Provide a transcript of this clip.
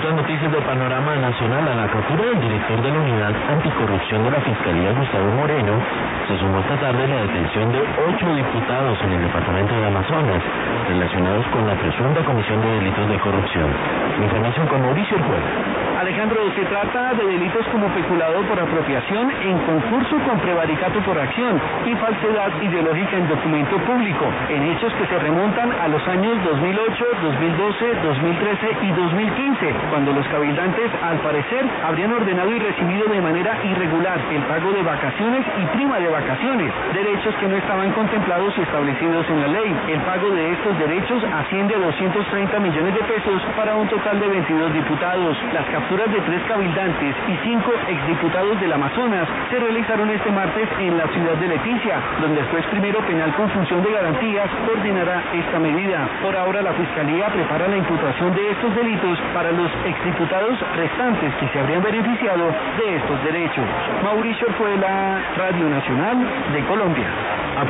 otras noticias del panorama nacional, a la captura del director de la Unidad Anticorrupción de la Fiscalía, Gustavo Moreno, se sumó esta tarde la detención de 8 diputados en el departamento de Amazonas, relacionados con la presunta comisión de delitos de corrupción. Información con Mauricio Orjuela. Alejandro, se trata de delitos como peculado por apropiación en concurso con prevaricato por acción y falsedad ideológica en documento público, en hechos que se remontan a los años 2008, 2012, 2013 y 2015, cuando los cabildantes, al parecer, habrían ordenado y recibido de manera irregular el pago de vacaciones y prima de vacaciones, derechos que no estaban contemplados y establecidos en la ley. El pago de estos derechos asciende a 230 millones de pesos para un total de 22 diputados. Las capturas de 3 cabildantes y 5 exdiputados del Amazonas se realizaron este martes en la ciudad de Leticia, donde el juez primero penal con función de garantías ordenará esta medida. Por ahora la Fiscalía prepara la imputación de estos delitos para los exdiputados restantes que se habrían beneficiado de estos derechos. Mauricio Orjuela, Radio Nacional de Colombia.